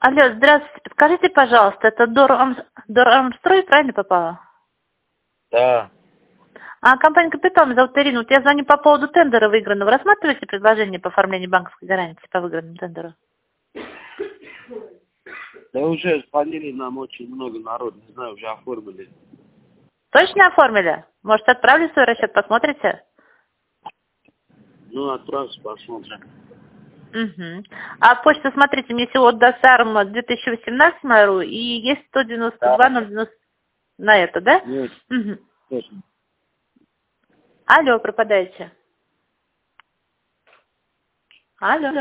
Алло, здравствуйте. Подскажите, пожалуйста, это Дорамстрой, правильно попало? Да. Компания «Капитал», меня зовут Ирина. Вот я звоню по поводу тендера выигранного. Рассматриваете предложение по оформлению банковской гарантии по выигранному тендеру? Да уже звонили нам очень много народу, не знаю, уже оформили. Точно оформили? Может, отправлю свой расчет, посмотрите? Ну, отправьте, посмотрим. Угу. А почту, смотрите, мне всего до САРМ 2018 МРУ и есть 192 Да. 090 на это, да? Нет, Угу. точно. Алло, пропадаете. Алло.